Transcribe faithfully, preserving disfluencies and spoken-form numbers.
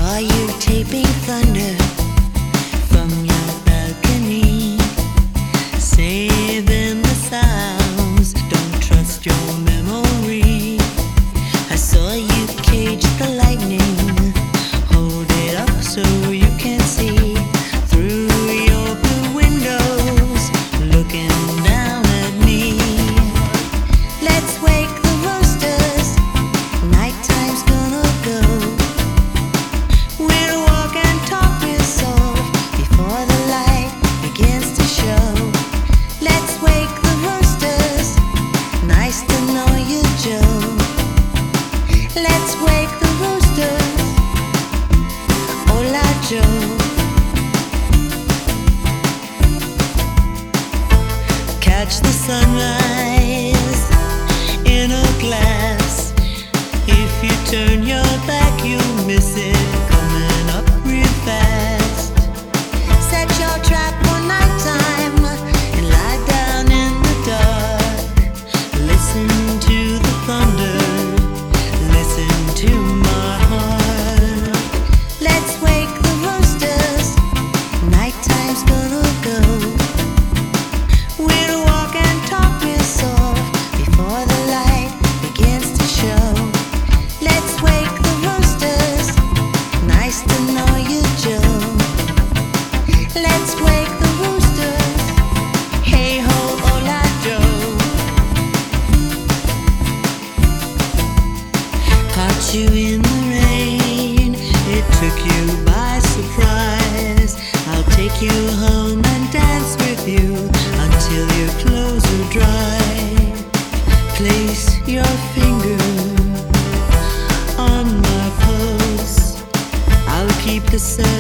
saw you taping thunder from your balcony, saving the sounds, don't trust your memory. I saw you cage the lightning, hold it up so you can see through your blue windows, looking down at me. Let's wake the roosters, nighttime's gonna go. We'll walk and talk real soft before the light begins to show. Let's wake the roosters, nice to know you, Joe. Let's wake the roosters, hola, Joe. Catch the sunrise in a glass. If you turn your back, you'll miss it coming up real fast. Set your trap for nighttime and lie down in the dark. Listen to the thunder, listen to my heart. Let's wake the roosters, nighttime's gonna go. We'll walk and talk real soft before the light begins to show. Let's wake the roosters, nice to know you, Joe. Let's wake the roosters, hey ho, hola, Joe. Caught you in the rain, it took you by surprise. I'll take you home and dance with you until your clothes are dry. Place your finger on my pulse, I'll keep the sun